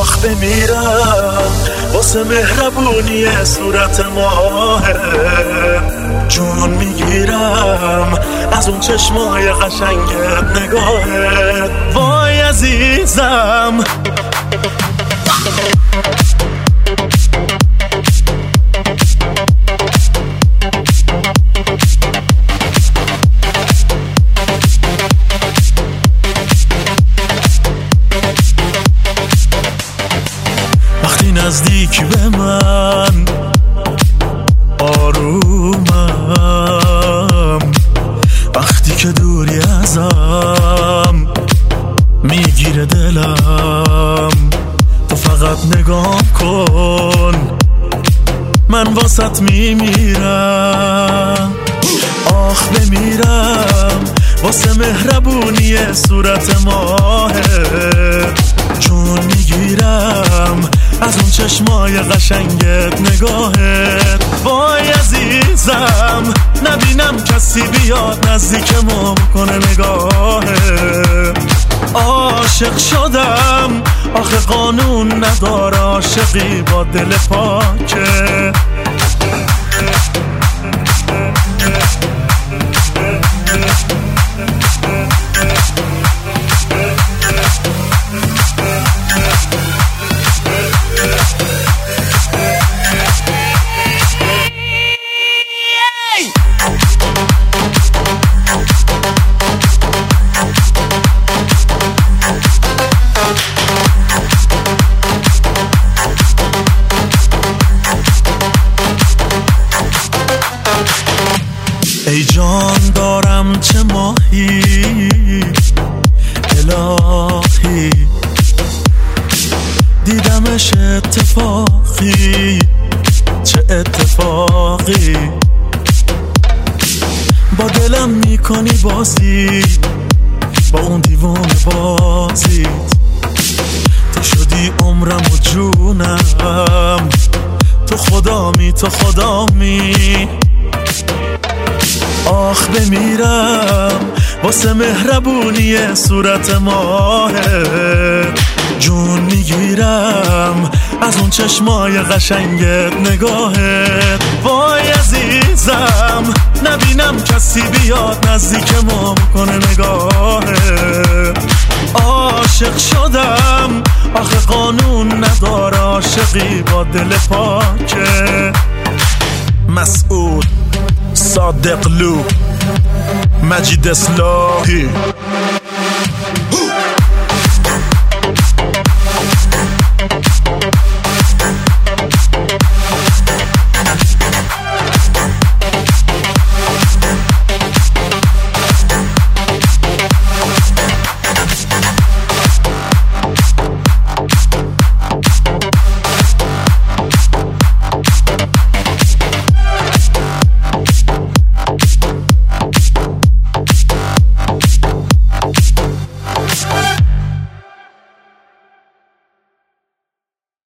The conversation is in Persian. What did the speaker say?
آخ بمیرم واسه مهربونی صورت ماهه، جون میگیرم از اون چشمای قشنگت نگاهت، وای عزیزم. وقتی نزدیک به من آرومم، وقتی که دوری ازم میگیره دلم، تو فقط نگاه کن من واسط میمیرم. آخ بمیرم واسه مهربونی صورت ماهه، جون میگیرم از اون چشمای قشنگت نگاهت، وای عزیزم. نبینم کسی بیاد نزدیکمو بکنه نگاهت، عاشق شدم آخه قانون نداره عاشقی با دل پاکه. ای جان دارم چه ماهی الهی، دیدمش اتفاقی چه اتفاقی، با دلم میکنی بازی با اون دیوونه بازیت، تو شدی عمرم و جونم، تو خدامی تو خدامی. آخ بمیرم واسه مهربونی صورت ماهه، جون میگیرم از اون چشمای قشنگت نگاهت، وای عزیزم. نبینم کسی بیاد نزدیکمو بکنه نگاهت، عاشق شدم آخه قانون نداره عاشقی با دل پاکه. مسعود صادقلو، مجید اصلاحی.